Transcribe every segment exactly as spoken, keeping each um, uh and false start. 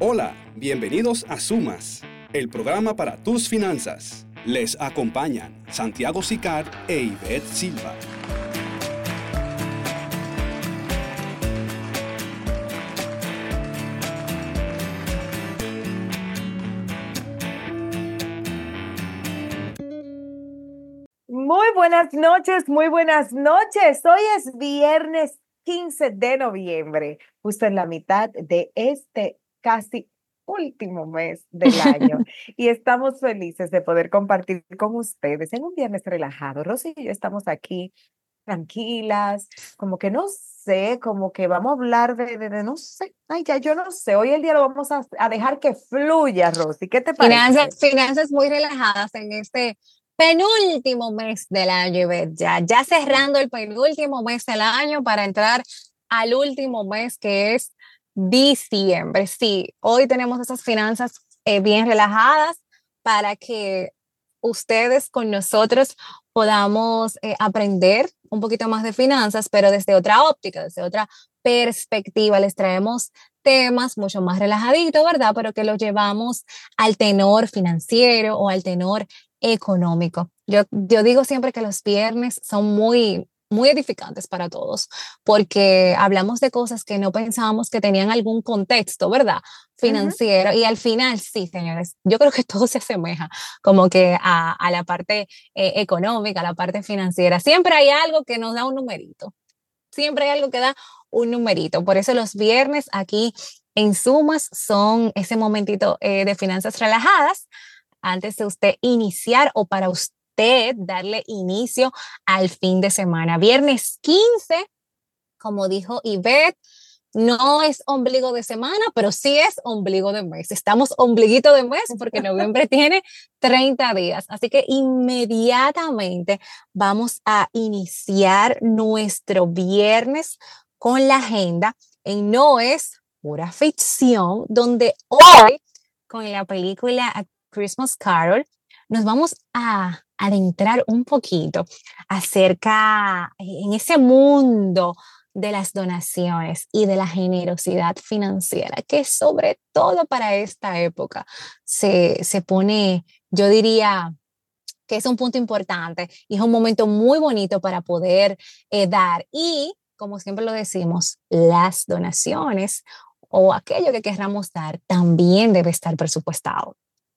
Hola, bienvenidos a Sumas, el programa para tus finanzas. Les acompañan Santiago Sicar e Ivette Silva. Muy buenas noches, muy buenas noches. Hoy es viernes quince de noviembre, justo en la mitad de este casi último mes del año. Y estamos felices de poder compartir con ustedes en un viernes relajado. Rosy y yo estamos aquí tranquilas, como que no sé, como que vamos a hablar de, de, de no sé, ay, ya yo no sé. Hoy el día lo vamos a, a dejar que fluya, Rosy. ¿Qué te parece? Finanzas, finanzas muy relajadas en este penúltimo mes del año, Ivette, ya, ya cerrando el penúltimo mes del año para entrar al último mes que es diciembre. Sí, hoy tenemos esas finanzas eh, bien relajadas para que ustedes con nosotros podamos eh, aprender un poquito más de finanzas, pero desde otra óptica, desde otra perspectiva. Les traemos temas mucho más relajaditos, ¿verdad? Pero que los llevamos al tenor financiero o al tenor económico. Yo, yo digo siempre que los viernes son muy, muy edificantes para todos, porque hablamos de cosas que no pensábamos que tenían algún contexto, ¿verdad? Financiero. Uh-huh. Y al final, sí, señores, yo creo que todo se asemeja como que a, a la parte eh, económica, a la parte financiera. Siempre hay algo que nos da un numerito. Siempre hay algo que da un numerito. Por eso los viernes aquí en Sumas son ese momentito eh, de finanzas relajadas antes de usted iniciar o para usted darle inicio al fin de semana. Viernes quince, como dijo Ivette, no es ombligo de semana, pero sí es ombligo de mes. Estamos ombliguito de mes porque noviembre tiene treinta días. Así que inmediatamente vamos a iniciar nuestro viernes con la agenda en No es pura ficción, donde hoy con la película A Christmas Carol nos vamos a adentrar un poquito acerca en ese mundo de las donaciones y de la generosidad financiera, que sobre todo para esta época se, se pone, yo diría que es un punto importante y es un momento muy bonito para poder eh, dar. Y, como siempre lo decimos, las donaciones o aquello que queramos dar también debe estar presupuestado.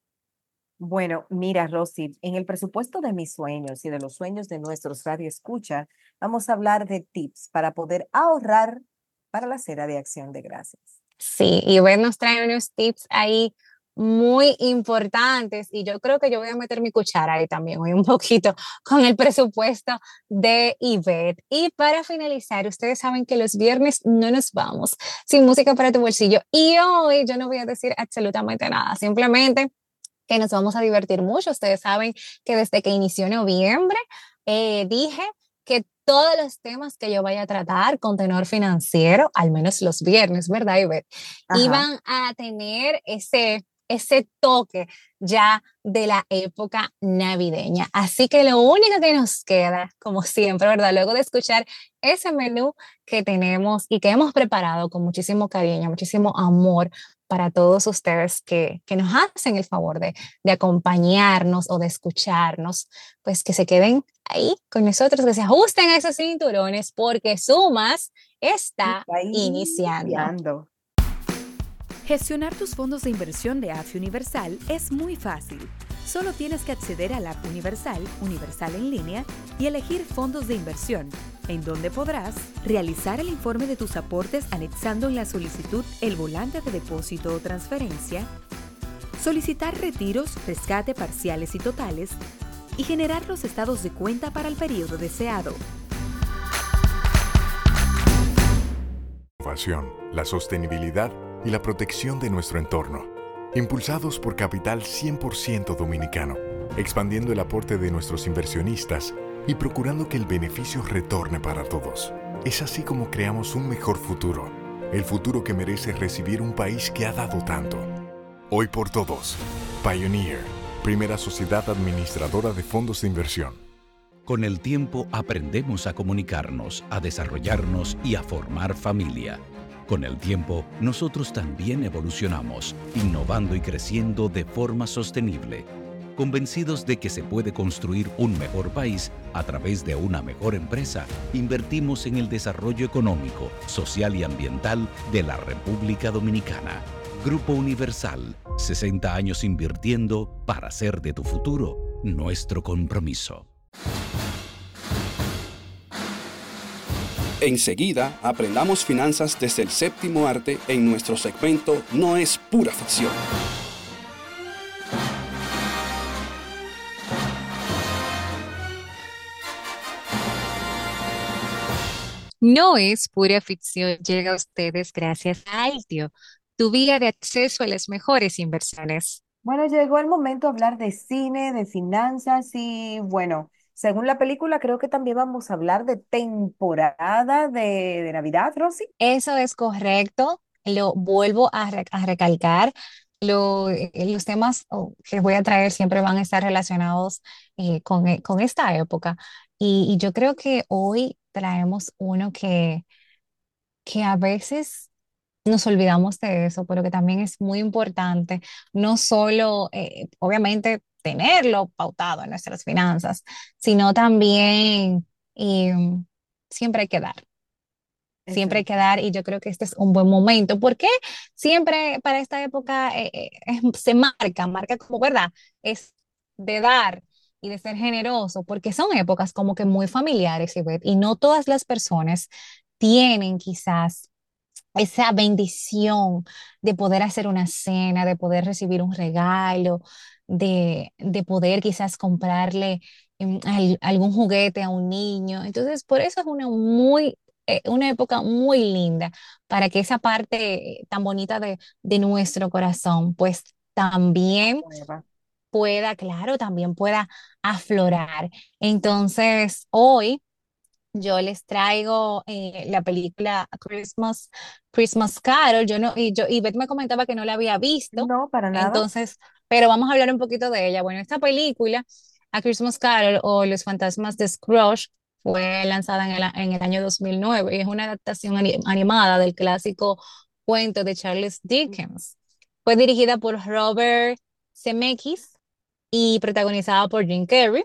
Bueno, mira, Rosy, en el presupuesto de mis sueños y de los sueños de nuestros radioescucha, vamos a hablar de tips para poder ahorrar para la cena de Acción de Gracias. Sí, y Ivette nos trae unos tips ahí muy importantes y yo creo que yo voy a meter mi cuchara ahí también hoy un poquito con el presupuesto de Ivette. Y para finalizar, ustedes saben que los viernes no nos vamos sin música para tu bolsillo y hoy yo no voy a decir absolutamente nada, simplemente que nos vamos a divertir mucho. Ustedes saben que desde que inició noviembre eh, dije que todos los temas que yo vaya a tratar con tenor financiero, al menos los viernes, ¿verdad, Ivette? Ajá. Iban a tener ese, ese toque ya de la época navideña. Así que lo único que nos queda, como siempre, ¿verdad? Luego de escuchar ese menú que tenemos y que hemos preparado con muchísimo cariño, muchísimo amor para todos ustedes que, que nos hacen el favor de, de acompañarnos o de escucharnos, pues que se queden ahí con nosotros, que se ajusten a esos cinturones porque Sumas está, está iniciando. iniciando. Gestionar tus fondos de inversión de A F I Universal es muy fácil. Solo tienes que acceder a la App Universal, Universal en línea, y elegir fondos de inversión, en donde podrás realizar el informe de tus aportes anexando en la solicitud el volante de depósito o transferencia, solicitar retiros, rescate parciales y totales, y generar los estados de cuenta para el periodo deseado. La sostenibilidad y la protección de nuestro entorno. Impulsados por capital cien por ciento dominicano, expandiendo el aporte de nuestros inversionistas y procurando que el beneficio retorne para todos. Es así como creamos un mejor futuro, el futuro que merece recibir un país que ha dado tanto. Hoy por todos, Pioneer, primera sociedad administradora de fondos de inversión. Con el tiempo aprendemos a comunicarnos, a desarrollarnos y a formar familia. Con el tiempo, nosotros también evolucionamos, innovando y creciendo de forma sostenible, convencidos de que se puede construir un mejor país a través de una mejor empresa. Invertimos en el desarrollo económico, social y ambiental de la República Dominicana. Grupo Universal, sesenta años invirtiendo para hacer de tu futuro nuestro compromiso. Enseguida, aprendamos finanzas desde el séptimo arte en nuestro segmento No es pura ficción. No es pura ficción, llega a ustedes gracias a Altio, tu vía de acceso a las mejores inversiones. Bueno, llegó el momento de hablar de cine, de finanzas y bueno, según la película, creo que también vamos a hablar de temporada de, de Navidad, Rosy. Eso es correcto, lo vuelvo a, re- a recalcar. Lo- eh, los temas oh, que voy a traer siempre van a estar relacionados eh, con, e- con esta época. Y, y yo creo que hoy traemos uno que, que a veces nos olvidamos de eso, pero que también es muy importante, no solo, eh, obviamente, tenerlo pautado en nuestras finanzas, sino también em, siempre hay que dar. Siempre hay que Exacto. dar y yo creo que este es un buen momento. ¿Por qué siempre para esta época eh, eh, es- se marca, marca como, ¿verdad? Es de dar y de ser generoso, porque son épocas como que muy familiares, Ivette, y no todas las personas tienen quizás esa bendición de poder hacer una cena, de poder recibir un regalo, de, de poder quizás comprarle em, al- algún juguete a un niño. Entonces, por eso es una muy, eh, una época muy linda para que esa parte eh, tan bonita de, de nuestro corazón, pues también Nueva. pueda, claro, también pueda aflorar. Entonces, hoy yo les traigo eh, la película Christmas, Christmas Carol. Yo no, y yo, y Beth me comentaba que no la había visto, No, para nada. entonces, pero vamos a hablar un poquito de ella. Bueno, esta película, A Christmas Carol o Los Fantasmas de Scrooge, fue lanzada en el, a- en el año dos mil nueve y es una adaptación ani- animada del clásico cuento de Charles Dickens. Fue dirigida por Robert Zemeckis y protagonizada por Jim Carrey.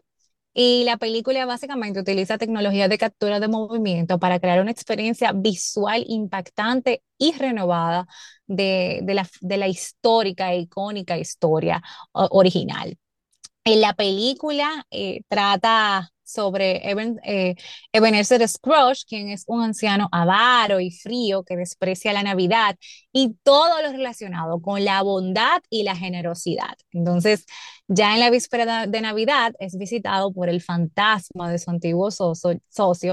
Y la película básicamente utiliza tecnología de captura de movimiento para crear una experiencia visual impactante y renovada de, de la, de la histórica e icónica historia o- original. En la película eh, trata sobre Eben- eh, Ebenezer Scrooge, quien es un anciano avaro y frío que desprecia la Navidad y todo lo relacionado con la bondad y la generosidad. Entonces, ya en la víspera de de Navidad es visitado por el fantasma de su antiguo socio, socio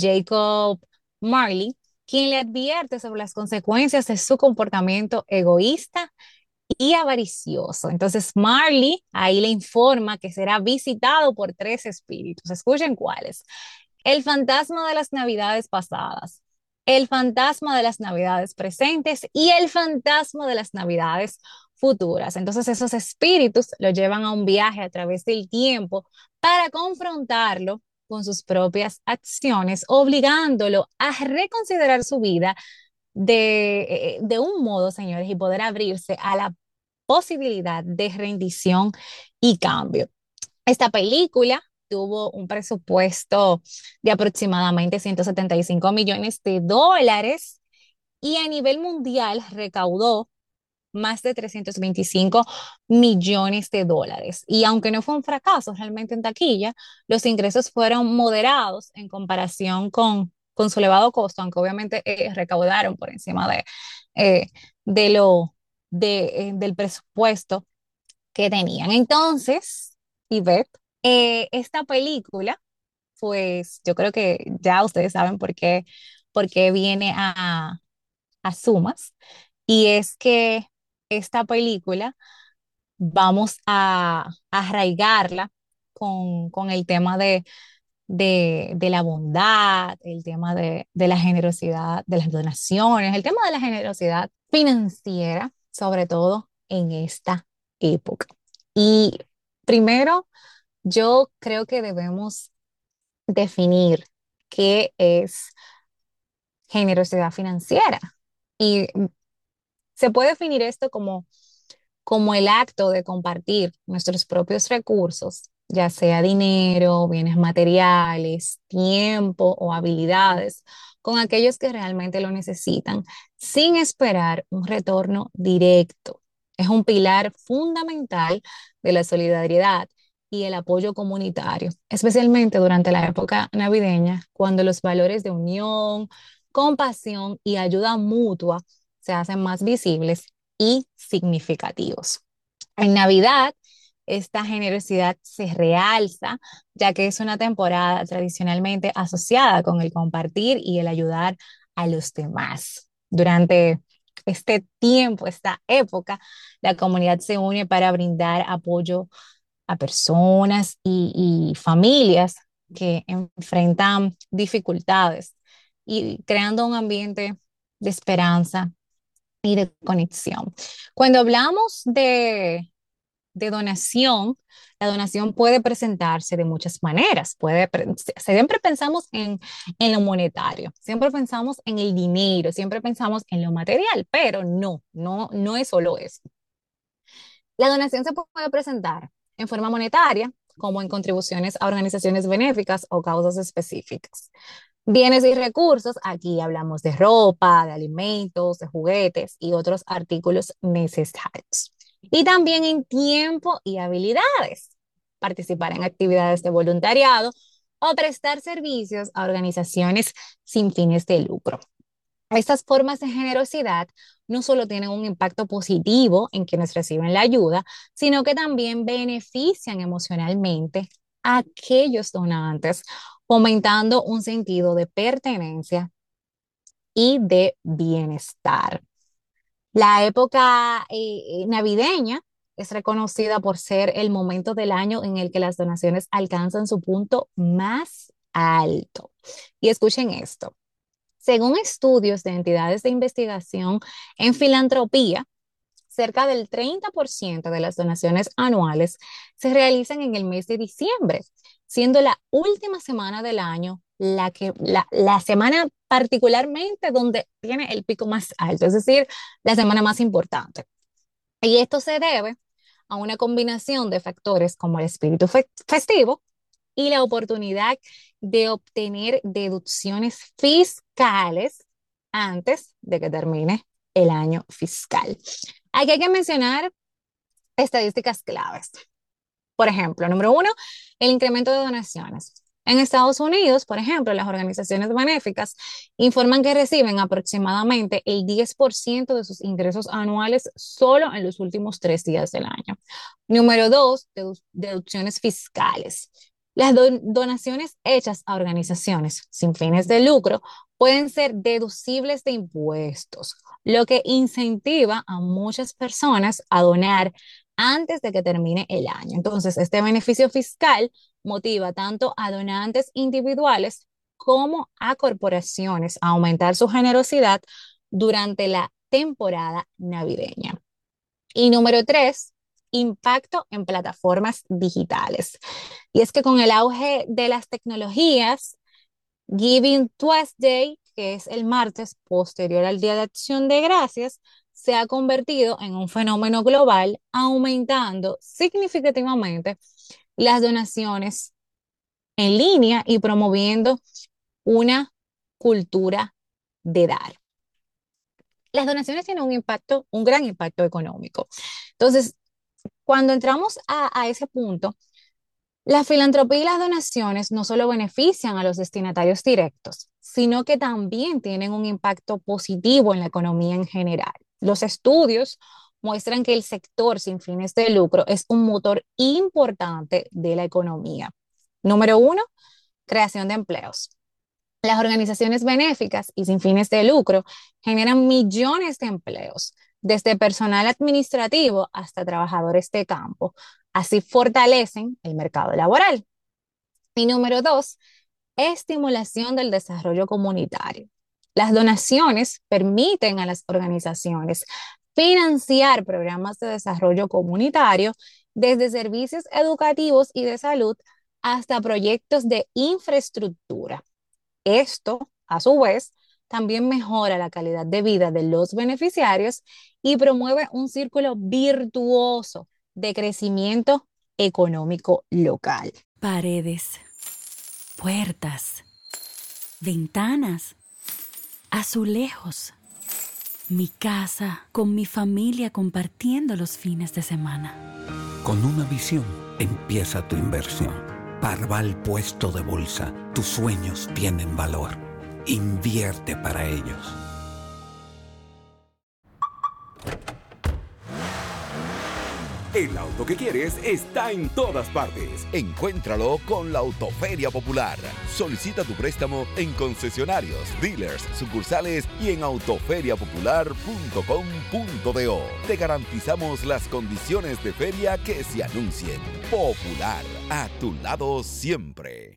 Jacob Marley, quien le advierte sobre las consecuencias de su comportamiento egoísta y avaricioso. Entonces Marley ahí le informa que será visitado por tres espíritus. Escuchen cuáles. El fantasma de las navidades pasadas, el fantasma de las navidades presentes y el fantasma de las navidades futuras. Entonces esos espíritus lo llevan a un viaje a través del tiempo para confrontarlo con sus propias acciones, obligándolo a reconsiderar su vida de, eh, de un modo, señores, y poder abrirse a la posibilidad de rendición y cambio. Esta película tuvo un presupuesto de aproximadamente ciento setenta y cinco millones de dólares y a nivel mundial recaudó más de trescientos veinticinco millones de dólares. Y aunque no fue un fracaso realmente en taquilla, los ingresos fueron moderados en comparación con, con su elevado costo, aunque obviamente eh, recaudaron por encima de, eh, de lo, de, eh, del presupuesto que tenían. Entonces, Ivette, eh, esta película, pues yo creo que ya ustedes saben por qué, por qué viene a, a sumas. Y es que esta película vamos a, a arraigarla con, con el tema de, de, de la bondad, el tema de, de la generosidad, de las donaciones, el tema de la generosidad financiera, sobre todo en esta época. Y primero, yo creo que debemos definir qué es generosidad financiera. Y se puede definir esto como, como el acto de compartir nuestros propios recursos, ya sea dinero, bienes materiales, tiempo o habilidades, con aquellos que realmente lo necesitan, sin esperar un retorno directo. Es un pilar fundamental de la solidaridad y el apoyo comunitario, especialmente durante la época navideña, cuando los valores de unión, compasión y ayuda mutua se hacen más visibles y significativos. En Navidad, esta generosidad se realza, ya que es una temporada tradicionalmente asociada con el compartir y el ayudar a los demás. Durante este tiempo, esta época, la comunidad se une para brindar apoyo a personas y, y familias que enfrentan dificultades y creando un ambiente de esperanza y de conexión. Cuando hablamos de, de donación, la donación puede presentarse de muchas maneras. Puede, siempre pensamos en, en lo monetario, siempre pensamos en el dinero, siempre pensamos en lo material, pero no, no, no es solo eso. La donación se puede presentar en forma monetaria, como en contribuciones a organizaciones benéficas o causas específicas. Bienes y recursos, aquí hablamos de ropa, de alimentos, de juguetes y otros artículos necesarios. Y también en tiempo y habilidades, participar en actividades de voluntariado o prestar servicios a organizaciones sin fines de lucro. Estas formas de generosidad no solo tienen un impacto positivo en quienes reciben la ayuda, sino que también benefician emocionalmente a aquellos donantes, fomentando un sentido de pertenencia y de bienestar. La época eh, navideña es reconocida por ser el momento del año en el que las donaciones alcanzan su punto más alto. Y escuchen esto. Según estudios de entidades de investigación en filantropía, cerca del treinta por ciento de las donaciones anuales se realizan en el mes de diciembre, siendo la última semana del año la, que, la, la semana particularmente donde tiene el pico más alto, es decir, la semana más importante. Y esto se debe a una combinación de factores como el espíritu fe festivo y la oportunidad de obtener deducciones fiscales antes de que termine el año fiscal. Aquí hay que mencionar estadísticas claves. Por ejemplo, número uno, el incremento de donaciones. En Estados Unidos, por ejemplo, las organizaciones benéficas informan que reciben aproximadamente el diez por ciento de sus ingresos anuales solo en los últimos tres días del año. Número dos, dedu deducciones fiscales. Las do donaciones hechas a organizaciones sin fines de lucro pueden ser deducibles de impuestos, lo que incentiva a muchas personas a donar antes de que termine el año. Entonces, este beneficio fiscal motiva tanto a donantes individuales como a corporaciones a aumentar su generosidad durante la temporada navideña. Y número tres, impacto en plataformas digitales. Y es que con el auge de las tecnologías, Giving Tuesday, que es el martes posterior al Día de Acción de Gracias, se ha convertido en un fenómeno global, aumentando significativamente las donaciones en línea y promoviendo una cultura de dar. Las donaciones tienen un impacto, un gran impacto económico. Entonces, cuando entramos a, a ese punto, la filantropía y las donaciones no solo benefician a los destinatarios directos, sino que también tienen un impacto positivo en la economía en general. Los estudios muestran que el sector sin fines de lucro es un motor importante de la economía. Número uno, creación de empleos. Las organizaciones benéficas y sin fines de lucro generan millones de empleos, desde personal administrativo hasta trabajadores de campo. Así fortalecen el mercado laboral. Y número dos, estimulación del desarrollo comunitario. Las donaciones permiten a las organizaciones financiar programas de desarrollo comunitario, desde servicios educativos y de salud hasta proyectos de infraestructura. Esto, a su vez, también mejora la calidad de vida de los beneficiarios y promueve un círculo virtuoso de crecimiento económico local. Paredes, puertas, ventanas, azulejos. Mi casa con mi familia compartiendo los fines de semana. Con una visión empieza tu inversión. Parval Puesto de Bolsa. Tus sueños tienen valor. Invierte para ellos. El auto que quieres está en todas partes. Encuéntralo con la Autoferia Popular. Solicita tu préstamo en concesionarios, dealers, sucursales y en autoferia popular punto com punto do. Te garantizamos las condiciones de feria que se anuncien. Popular, a tu lado siempre.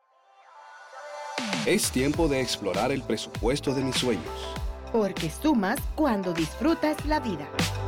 Es tiempo de explorar el presupuesto de mis sueños. Porque sumas cuando disfrutas la vida.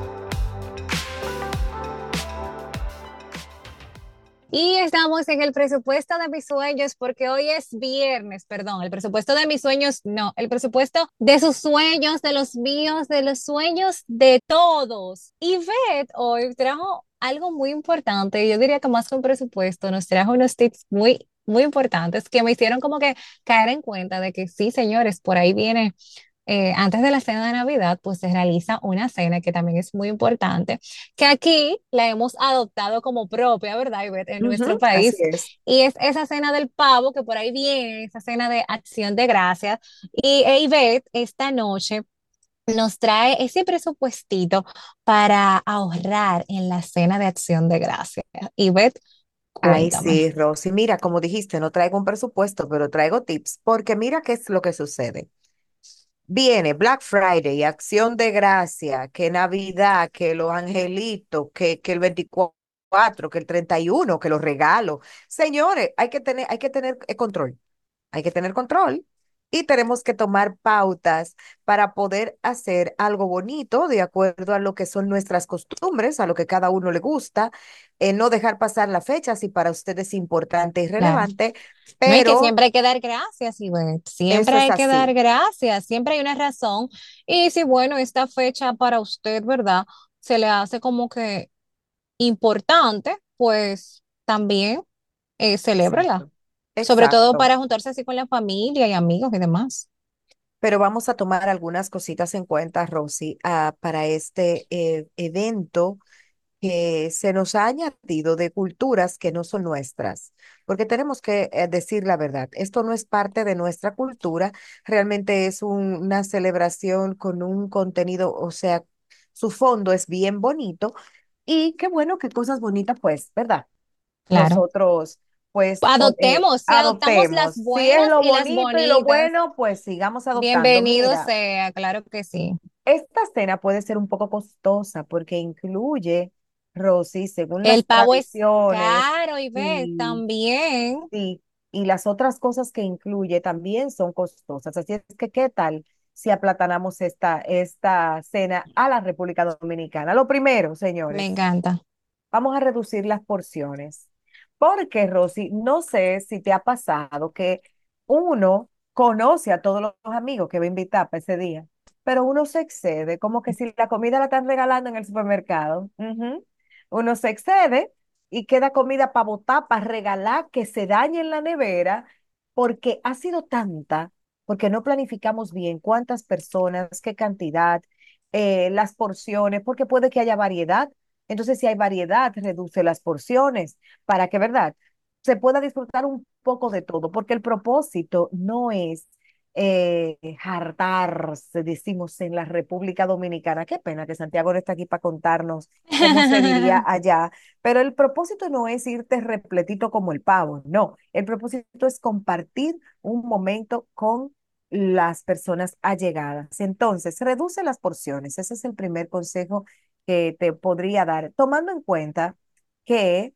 Y estamos en el presupuesto de mis sueños porque hoy es viernes, perdón, el presupuesto de mis sueños, no, el presupuesto de sus sueños, de los míos, de los sueños de todos. Y Beth hoy trajo algo muy importante, yo diría que más que un presupuesto, nos trajo unos tips muy, muy importantes que me hicieron como que caer en cuenta de que sí, señores, por ahí viene. Eh, antes de la cena de Navidad, pues se realiza una cena que también es muy importante, que aquí la hemos adoptado como propia, ¿verdad, Ivette? En nuestro Ujú, país. así es. Y es esa cena del pavo que por ahí viene, esa cena de acción de gracias. Y eh, Ivette esta noche nos trae ese presupuestito para ahorrar en la cena de acción de gracias. Ivette, Ay, cuéntame. sí, Rosy. Mira, como dijiste, no traigo un presupuesto, pero traigo tips, porque mira qué es lo que sucede. Viene Black Friday, Acción de Gracia, que Navidad, que los angelitos, que, que el veinticuatro, que el treinta y uno, que los regalos. Señores, hay que tener, hay que tener eh, control. Hay que tener control y tenemos que tomar pautas para poder hacer algo bonito de acuerdo a lo que son nuestras costumbres, a lo que cada uno le gusta, eh, no dejar pasar la fecha si para usted es importante y Claro. relevante, No, y que pero siempre hay que dar gracias, Ivette. Siempre eso es hay que dar así. gracias, siempre hay una razón. Y si, bueno, esta fecha para usted, ¿verdad? Se le hace como que importante, pues también eh, celébrela. Exacto. Sobre todo Exacto. para juntarse así con la familia y amigos y demás. Pero vamos a tomar algunas cositas en cuenta, Rosy, ah, para este eh, evento que se nos ha añadido de culturas que no son nuestras, porque tenemos que eh, decir la verdad. Esto no es parte de nuestra cultura, realmente es un- una celebración con un contenido, o sea, su fondo es bien bonito y qué bueno, qué cosas bonitas, pues, ¿verdad? Claro. Nosotros, pues, con- eh, Adoptemos, sí, adoptamos las adoptemos. Si es buenas lo y las bonito y lo bonitas. bueno, pues sigamos adoptando. Bienvenido Mira. sea, claro que sí. Esta cena puede ser un poco costosa porque incluye, Rosy, según El las pavo es tradiciones caro, Ivette, y, también. y, y las otras cosas que incluye también son costosas. Así es que, ¿qué tal si aplatanamos esta, esta cena a la República Dominicana? Lo primero, Me señores, encanta. vamos a reducir las porciones. Porque, Rosy, no sé si te ha pasado que uno conoce a todos los amigos que va a invitar para ese día, pero uno se excede, como que si la comida la están regalando en el supermercado. Ujú. Uno se excede y queda comida para botar, para regalar, que se dañe en la nevera, porque ha sido tanta, porque no planificamos bien cuántas personas, qué cantidad, eh, las porciones, porque puede que haya variedad. Entonces, si hay variedad, reduce las porciones para que, ¿verdad? Se pueda disfrutar un poco de todo, porque el propósito no es eh, hartarse, decimos en la República Dominicana. Qué pena que Santiago no está aquí para contarnos cómo se diría allá, pero el propósito no es irte repletito como el pavo, no. El propósito es compartir un momento con las personas allegadas. Entonces, reduce las porciones. Ese es el primer consejo que te podría dar, tomando en cuenta que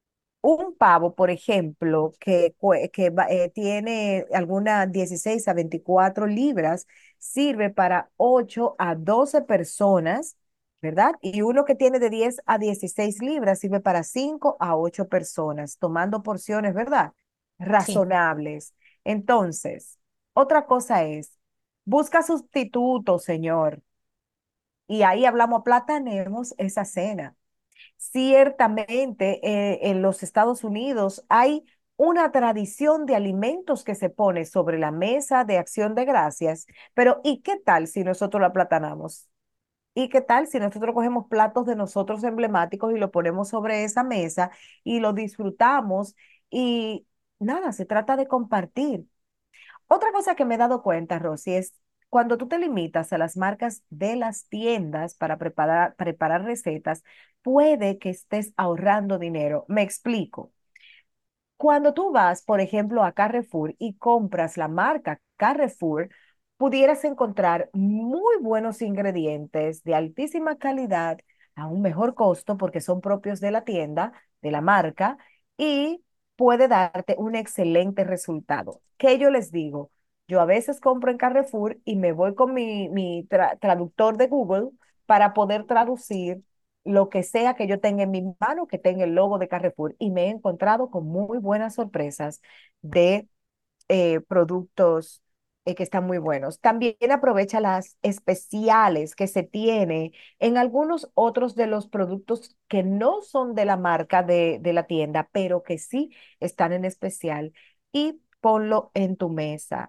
un pavo, por ejemplo, que, cue- que va- eh, tiene algunas dieciséis a veinticuatro libras, sirve para ocho a doce personas, ¿verdad? Y uno que tiene de diez a dieciséis libras sirve para cinco a ocho personas, tomando porciones, ¿verdad? Sí. Razonables. Entonces, otra cosa es, Busca sustitutos, señor. Y ahí hablamos, platanemos esa cena. Ciertamente, eh, en los Estados Unidos hay una tradición de alimentos que se pone sobre la mesa de acción de gracias, pero ¿y qué tal si nosotros la platanamos? ¿Y qué tal si nosotros cogemos platos de nosotros emblemáticos y lo ponemos sobre esa mesa y lo disfrutamos? Y nada, se trata de compartir. Otra cosa que me he dado cuenta, Rosy, es cuando tú te limitas a las marcas de las tiendas para preparar, preparar recetas, puede que estés ahorrando dinero. Me explico. Cuando tú vas, por ejemplo, a Carrefour y compras la marca Carrefour, pudieras encontrar muy buenos ingredientes de altísima calidad a un mejor costo porque son propios de la tienda, de la marca, y puede darte un excelente resultado. ¿Qué yo les digo? Yo a veces compro en Carrefour y me voy con mi, mi tra- traductor de Google para poder traducir lo que sea que yo tenga en mi mano, que tenga el logo de Carrefour. Y me he encontrado con muy buenas sorpresas de eh, productos eh, que están muy buenos. También aprovecha las especiales que se tiene en algunos otros de los productos que no son de la marca de, de la tienda, pero que sí están en especial. Y ponlo en tu mesa.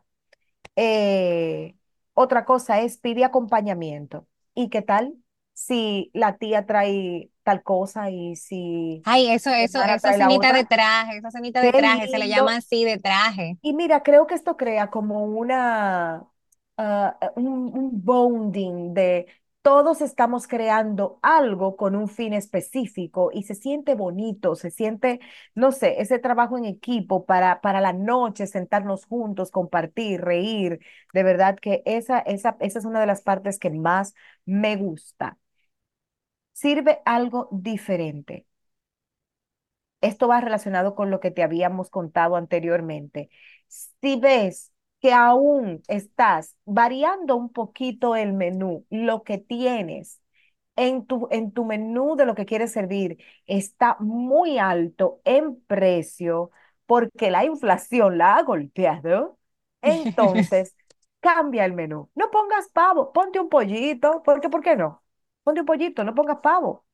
Eh, Otra cosa es pide acompañamiento. ¿Y qué tal si la tía trae tal cosa y si Ay, eso, mi eso, hermana eso trae la cenita de otra? traje, esa cenita de Qué traje, se le llama lindo. así de traje. Y mira, creo que esto crea como una, ah, un, un bonding de todos estamos creando algo con un fin específico y se siente bonito, se siente, no sé, ese trabajo en equipo para, para la noche, sentarnos juntos, compartir, reír. De verdad que esa, esa, esa es una de las partes que más me gusta. Sirve algo diferente. Esto va relacionado con lo que te habíamos contado anteriormente. Si ves que aún estás variando un poquito el menú, lo que tienes en tu, en tu menú de lo que quieres servir está muy alto en precio porque la inflación la ha golpeado, entonces cambia el menú. No pongas pavo, ponte un pollito, porque ¿por qué no? Ponte un pollito, no pongas pavo.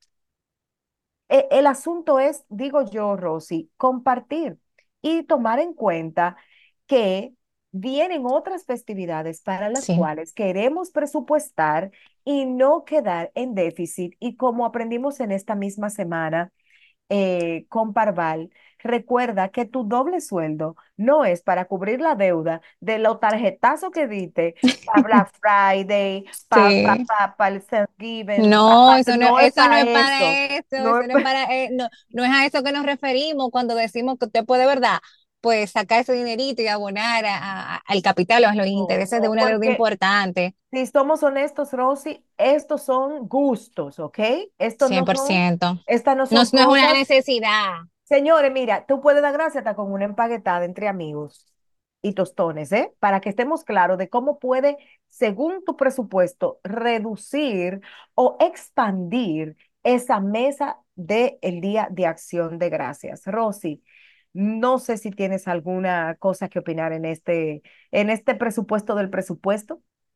E- El asunto es, digo yo, Rosy, compartir y tomar en cuenta que vienen otras festividades para las Sí. cuales queremos presupuestar y no quedar en déficit. Y como aprendimos en esta misma semana, eh, con Parval, recuerda que tu doble sueldo no es para cubrir la deuda de los tarjetazos que diste para Black Friday, para pa, Sí. pa, pa el Thanksgiving, pa- No, pa- eso no, no es eso no para es eso. para eso, No eso es no es pa- para, eh, no, no es a eso que nos referimos cuando decimos que usted puede, ¿verdad? Pues sacar ese dinerito y abonar a- a- al capital o a los no, intereses de no, una deuda porque importante, si somos honestos, Rosy, estos son gustos, ¿ok? Estos cien no por son, ciento. estas no No, son no es una cosas. necesidad. Señores, mira, tú puedes dar gracias hasta con una empaguetada entre amigos y tostones, ¿eh? Para que estemos claros de cómo puede, según tu presupuesto, reducir o expandir esa mesa del Día de Acción de Gracias. Rosy, no sé si tienes alguna cosa que opinar en este, en este presupuesto del presupuesto.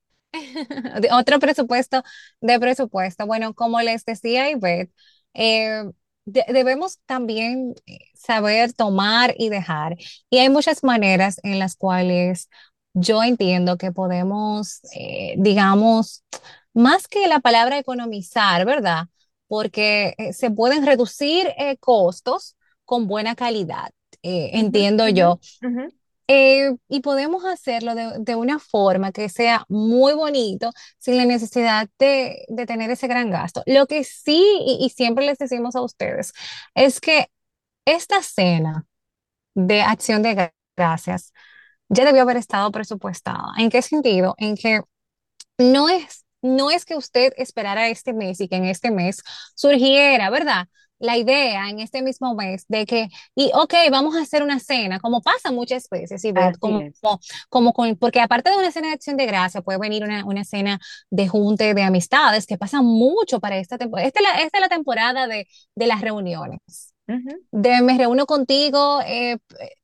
De- Otro presupuesto de presupuesto. Bueno, como les decía Ivette, eh, de- debemos también eh, saber tomar y dejar. Y hay muchas maneras en las cuales yo entiendo que podemos, eh, digamos, más que la palabra economizar, ¿verdad? Porque eh, se pueden reducir eh, costos con buena calidad, eh, Ujú, entiendo ujú, yo. ujú. Eh, y podemos hacerlo de, de una forma que sea muy bonito, sin la necesidad de, de tener ese gran gasto. Lo que sí, y, y siempre les decimos a ustedes, es que esta cena de acción de gra- gracias ya debió haber estado presupuestada. ¿En qué sentido? En que no es, no es que usted esperara este mes y que en este mes surgiera, ¿verdad? La idea en este mismo mes de que, y ok, vamos a hacer una cena, como pasa muchas veces, y ver Así como, es. como con, porque aparte de una cena de acción de gracia, puede venir una, una cena de junte de amistades, que pasa mucho para esta temporada. Esta es la, esta es la temporada de, de las reuniones Ujú. de me reúno contigo, eh, eh,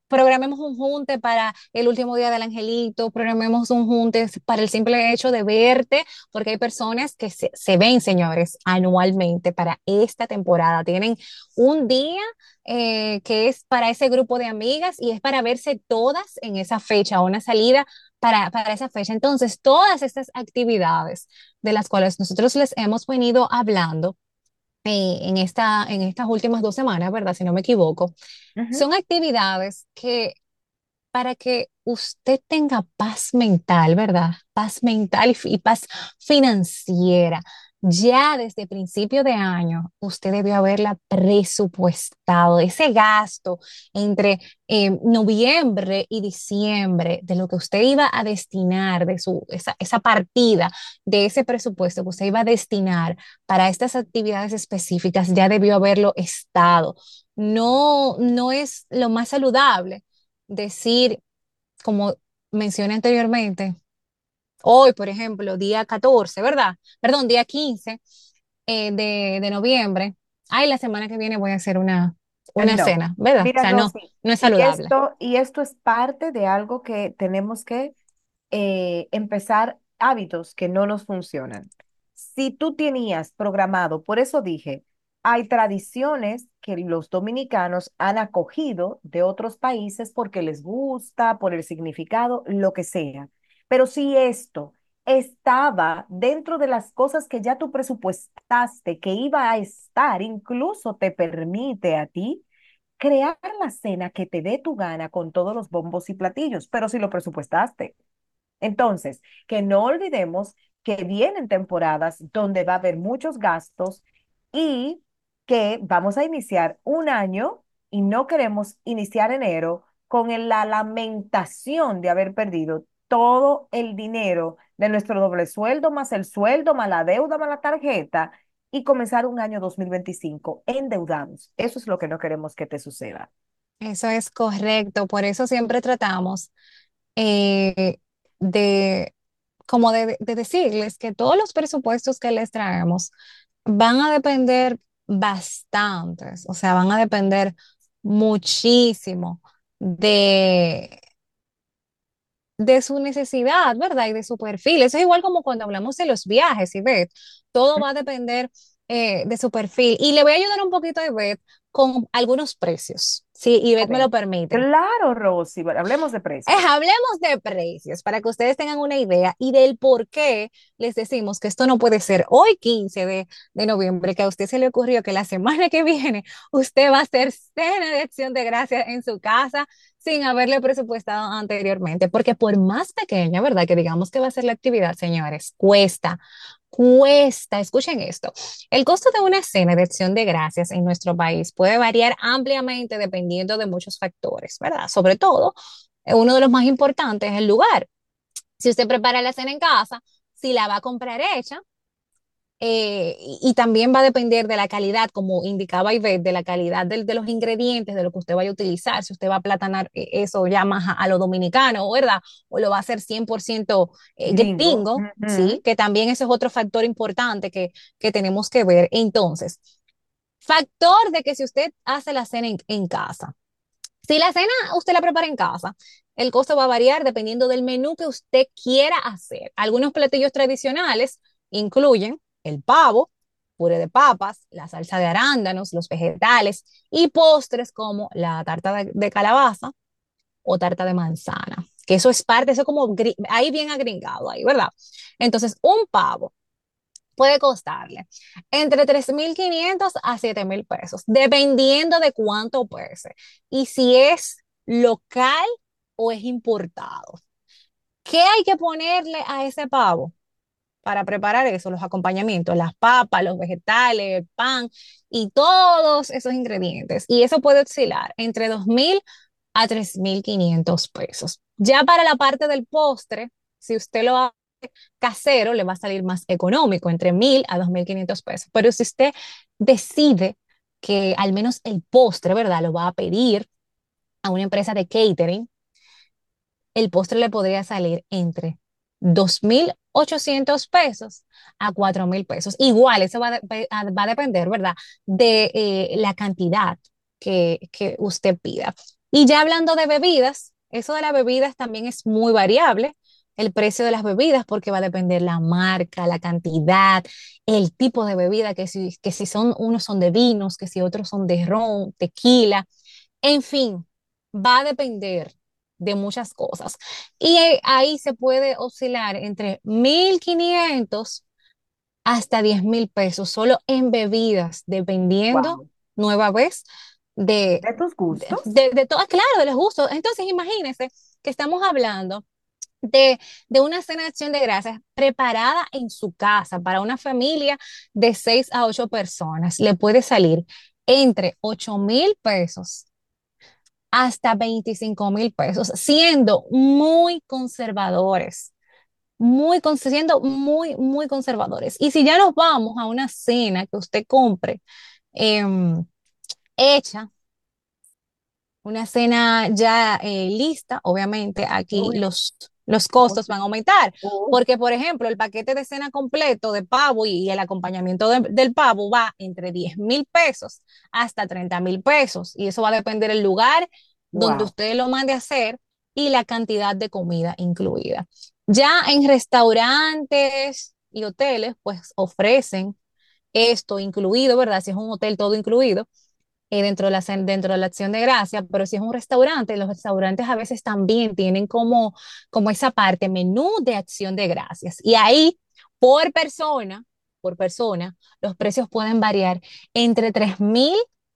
programemos un junte para el último día del angelito, programemos un junte para el simple hecho de verte, porque hay personas que se, se ven, señores, anualmente para esta temporada. Tienen un día eh, que es para ese grupo de amigas y es para verse todas en esa fecha, una salida para, para esa fecha. Entonces, todas estas actividades de las cuales nosotros les hemos venido hablando eh, en esta, en estas últimas dos semanas, ¿verdad? Si no me equivoco, Ujú. son actividades que para que usted tenga paz mental, ¿verdad? Paz mental y, fi- y paz financiera. Ya desde principio de año, usted debió haberla presupuestado, ese gasto entre eh, noviembre y diciembre de lo que usted iba a destinar, de su, esa, esa partida de ese presupuesto que usted iba a destinar para estas actividades específicas, ya debió haberlo estado. No, no es lo más saludable decir, como mencioné anteriormente, hoy, por ejemplo, día catorce, ¿verdad? Perdón, día quince eh, de, de noviembre. Ay, la semana que viene voy a hacer una, Eh, una No, cena, ¿verdad? O mira, sea, no, Rosy, no es y saludable. esto, y esto es parte de algo que tenemos que eh, empezar hábitos que no nos funcionan. Si tú tenías programado, por eso dije, hay tradiciones que los dominicanos han acogido de otros países porque les gusta, por el significado, lo que sea. Pero si esto estaba dentro de las cosas que ya tú presupuestaste que iba a estar, incluso te permite a ti crear la cena que te dé tu gana con todos los bombos y platillos, pero si lo presupuestaste. Entonces, que no olvidemos que vienen temporadas donde va a haber muchos gastos y que vamos a iniciar un año y no queremos iniciar enero con el- la lamentación de haber perdido todo el dinero de nuestro doble sueldo, más el sueldo, más la deuda, más la tarjeta y comenzar un año dos mil veinticinco endeudados. Eso es lo que no queremos que te suceda. Eso es correcto. Por eso siempre tratamos eh, de, como de, de decirles que todos los presupuestos que les traemos van a depender bastantes, o sea, van a depender muchísimo de, de su necesidad, ¿verdad? Y de su perfil. Eso es igual como cuando hablamos de los viajes, Ivette. Todo va a depender eh, de su perfil. Y le voy a ayudar un poquito a Ivette con algunos precios, si A Ivette me ver, lo permite. claro, Rosy, bueno, hablemos de Eh, precios. hablemos de precios para que ustedes tengan una idea y del por qué les decimos que esto no puede ser hoy quince de, de noviembre, que a usted se le ocurrió que la semana que viene usted va a hacer cena de acción de gracias en su casa sin haberle presupuestado anteriormente, porque por más pequeña, ¿verdad? Que digamos que va a ser la actividad, señores, cuesta, cuesta, escuchen esto, el costo de una cena de acción de gracias en nuestro país puede variar ampliamente dependiendo de muchos factores, ¿verdad? Sobre todo eh, uno de los más importantes es el lugar. Si usted prepara la cena en casa, si la va a comprar hecha, eh, y, y también va a depender de la calidad, como indicaba Ivette, de la calidad del- de, los ingredientes, de lo que usted vaya a utilizar, si usted va a platanar eh, eso ya más a, a lo dominicano, ¿verdad? O lo va a hacer cien por ciento eh, Gringo. gringo, ¿sí? Ujú. Que también ese es otro factor importante que, que tenemos que ver. Entonces, factor de que si usted hace la cena en, en casa, si la cena usted la prepara en casa, el costo va a variar dependiendo del menú que usted quiera hacer. Algunos platillos tradicionales incluyen el pavo, puré de papas, la salsa de arándanos, los vegetales y postres como la tarta de, de calabaza o tarta de manzana, que eso es parte, eso es como gri- ahí bien agringado, ahí, ¿verdad? Entonces, un pavo puede costarle entre tres mil quinientos a siete mil pesos, dependiendo de cuánto pese y si es local o es importado. ¿Qué hay que ponerle a ese pavo para preparar eso? Los acompañamientos, las papas, los vegetales, el pan y todos esos ingredientes. Y eso puede oscilar entre dos mil a tres mil quinientos pesos. Ya para la parte del postre, si usted lo hace casero, le va a salir más económico, entre mil a dos mil quinientos pesos. Pero si usted decide que al menos el postre, ¿verdad? Lo va a pedir a una empresa de catering, el postre le podría salir entre dos mil ochocientos pesos a cuatro mil pesos. Igual, eso va, de- va a depender, ¿verdad? De eh, la cantidad que, que usted pida. Y ya hablando de bebidas, eso de las bebidas también es muy variable, el precio de las bebidas, porque va a depender la marca, la cantidad, el tipo de bebida, que si, que si son, unos son de vinos, que si otros son de ron, tequila, en fin, va a depender de muchas cosas. Y eh, ahí se puede oscilar entre mil quinientos hasta diez mil pesos solo en bebidas, dependiendo, Wow. nueva vez, de, ¿De tus de, gustos? de, de todas, claro, de los gustos. Entonces, imagínense que estamos hablando de, de una cena de acción de gracias preparada en su casa para una familia de seis a ocho personas. Le puede salir entre ocho mil pesos hasta veinticinco mil pesos, siendo muy conservadores, muy, con- siendo muy, muy conservadores. Y si ya nos vamos a una cena que usted compre em, hecha, una cena ya eh, lista, obviamente aquí Uy, los, los ¿cómo costos se- van a aumentar, Uf, porque por ejemplo el paquete de cena completo de pavo y, y el acompañamiento de- del pavo va entre diez mil pesos hasta treinta mil pesos y eso va a depender del lugar donde wow. usted lo mande a hacer y la cantidad de comida incluida. Ya en restaurantes y hoteles pues ofrecen esto incluido, ¿verdad? Si es un hotel todo incluido eh, dentro de la, cen- dentro de la acción de gracia, pero si es un restaurante, los restaurantes a veces también tienen como, como esa parte, menú de acción de gracias. Y ahí, por persona, por persona, los precios pueden variar entre tres mil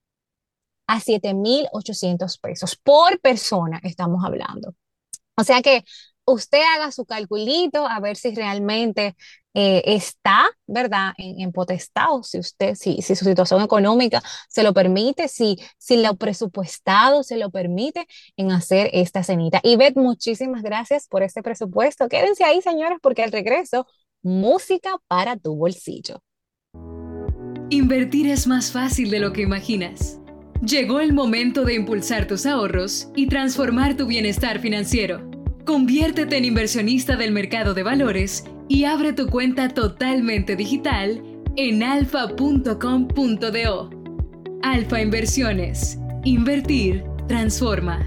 a siete mil ochocientos pesos. Por persona estamos hablando. O sea que usted haga su calculito a ver si realmente eh, está, ¿verdad?, en, en potestad, o si usted, si, si su situación económica se lo permite, si, si lo presupuestado se lo permite en hacer esta cenita. Y Beth, muchísimas gracias por este presupuesto. Quédense ahí, señores, porque al regreso, música para tu bolsillo. Invertir es más fácil de lo que imaginas. Llegó el momento de impulsar tus ahorros y transformar tu bienestar financiero. Conviértete en inversionista del mercado de valores y abre tu cuenta totalmente digital en alfa punto com punto do. Alfa Inversiones. Invertir transforma.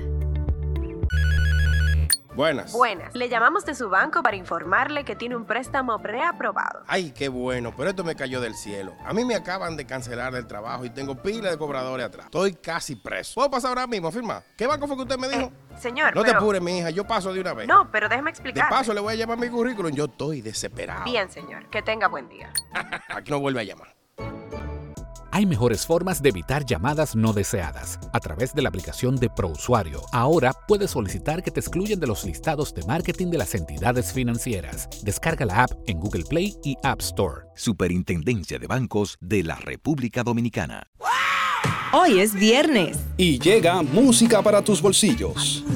Buenas. Buenas. Le llamamos de su banco para informarle que tiene un préstamo preaprobado. Ay, qué bueno, pero esto me cayó del cielo. A mí me acaban de cancelar del trabajo y tengo pila de cobradores atrás. Estoy casi preso. ¿Puedo pasar ahora mismo a firmar? ¿Qué banco fue que usted me dijo? Eh, señor, No pero... te apures, mi hija, yo paso de una vez. No, pero déjeme De explicar. paso le voy a llamar mi currículum, yo estoy desesperado. Bien, señor. Que tenga buen día. Aquí no vuelve a llamar. Hay mejores formas de evitar llamadas no deseadas. A través de la aplicación de ProUsuario, ahora puedes solicitar que te excluyan de los listados de marketing de las entidades financieras. Descarga la app en Google Play y App Store. Superintendencia de Bancos de la República Dominicana. Hoy es viernes. Y llega música para tus bolsillos.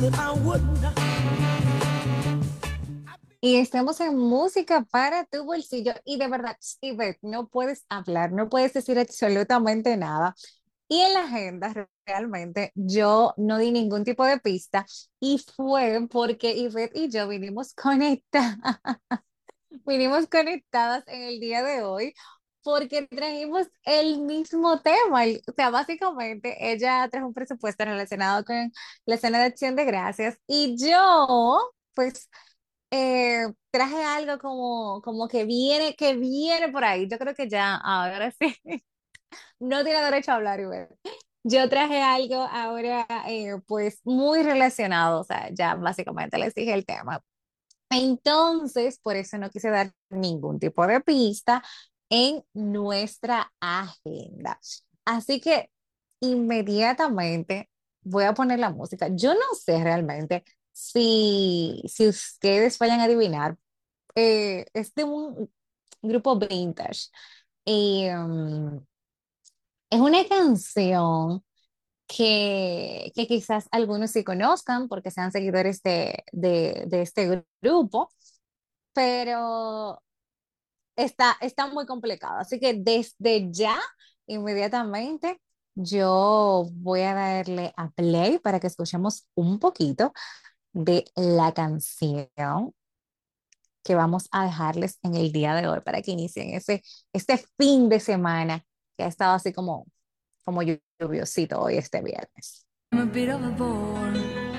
Y estamos en música para tu bolsillo. Y de verdad, Steve, no puedes hablar, no puedes decir absolutamente nada. Y en la agenda, re- realmente, yo no di ningún tipo de pista. Y fue porque Ivette y yo vinimos conectadas, vinimos conectadas en el día de hoy, porque trajimos el mismo tema. El- O sea, básicamente, ella trajo un presupuesto relacionado con la cena de acción de gracias. Y yo, pues eh, traje algo como, como que viene, que viene por ahí. Yo creo que ya, ahora sí, no tiene derecho a hablar, Ivette. Yo traje algo ahora, eh, pues, muy relacionado, o sea, ya básicamente les dije el tema. Entonces, por eso no quise dar ningún tipo de pista en nuestra agenda. Así que inmediatamente voy a poner la música. Yo no sé realmente si, si ustedes vayan a adivinar. Eh, es de un grupo vintage. Y, um, es una canción que, que quizás algunos sí conozcan porque sean seguidores de, de, de este grupo, pero está, está muy complicado. Así que desde ya, inmediatamente, yo voy a darle a play para que escuchemos un poquito de la canción que vamos a dejarles en el día de hoy para que inicien ese, este fin de semana que ha estado así como, como lluviosito hoy este viernes. I'm a bit of a bore.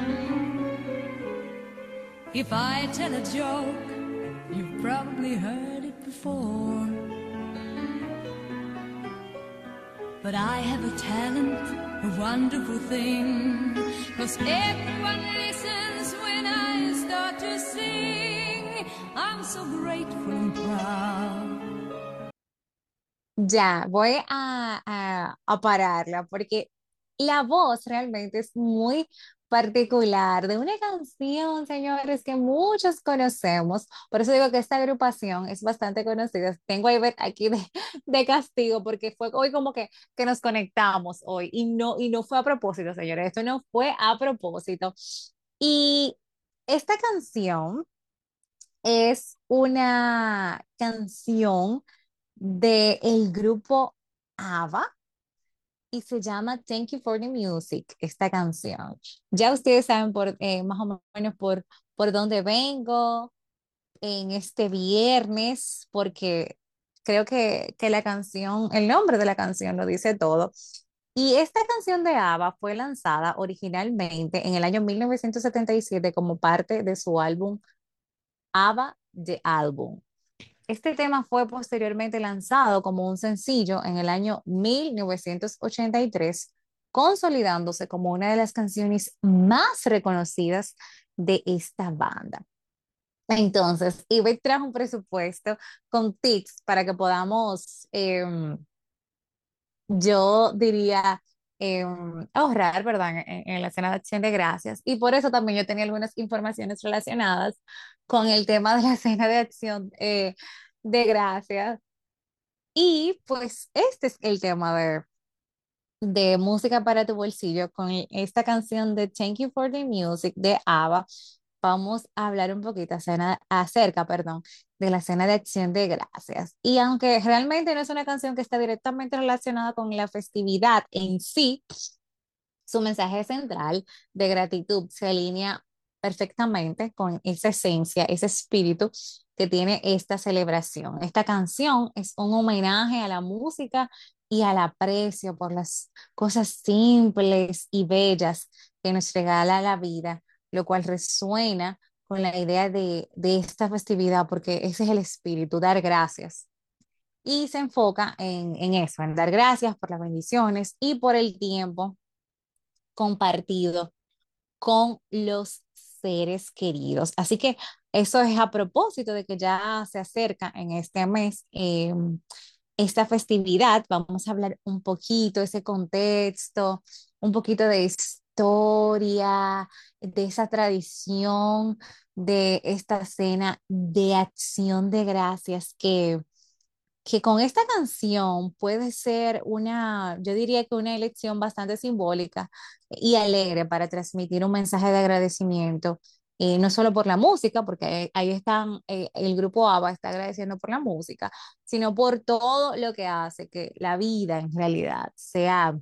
If I tell a joke, you've probably heard it before. But I have a talent, a wonderful thing, 'cause everyone listens when I start to sing. I'm so grateful and proud. Ya, voy a, a, a pararla porque la voz realmente es muy particular de una canción, señores, que muchos conocemos. Por eso digo que esta agrupación es bastante conocida. Tengo a Ivette aquí de, de castigo porque fue hoy como que, que nos conectamos hoy y no, y no fue a propósito, señores. Esto no fue a propósito. Y esta canción es una canción del grupo ABBA y se llama Thank You for the Music, esta canción. Ya ustedes saben por, eh, más o menos por, por dónde vengo en este viernes, porque creo que, que la canción, el nombre de la canción lo dice todo. Y esta canción de ABBA fue lanzada originalmente en el año mil novecientos setenta y siete como parte de su álbum ABBA The Album. Este tema fue posteriormente lanzado como un sencillo en el año mil novecientos ochenta y tres, consolidándose como una de las canciones más reconocidas de esta banda. Entonces, Ivette trajo un presupuesto con tips para que podamos, eh, yo diría, eh, ahorrar, ¿verdad? En, en la cena de acción de gracias. Y por eso también yo tenía algunas informaciones relacionadas con el tema de la cena de acción eh, de gracias. Y pues este es el tema de, de música para tu bolsillo con esta canción de Thank You for the Music de ABBA. Vamos a hablar un poquito acerca, acerca, perdón, de la cena de acción de gracias. Y aunque realmente no es una canción que está directamente relacionada con la festividad en sí, su mensaje central de gratitud se alinea perfectamente con esa esencia, ese espíritu que tiene esta celebración. Esta canción es un homenaje a la música y al aprecio por las cosas simples y bellas que nos regala la vida, lo cual resuena con la idea de, de esta festividad, porque ese es el espíritu, dar gracias. Y se enfoca en, en eso, en dar gracias por las bendiciones y por el tiempo compartido con los seres queridos. Así que eso es a propósito de que ya se acerca en este mes eh, esta festividad. Vamos a hablar un poquito de ese contexto, un poquito de historia, de esa tradición, de esta cena de acción de gracias que que con esta canción puede ser una, yo diría que una elección bastante simbólica y alegre para transmitir un mensaje de agradecimiento, eh, no solo por la música, porque ahí, ahí están, eh, el grupo ABBA está agradeciendo por la música, sino por todo lo que hace que la vida en realidad sea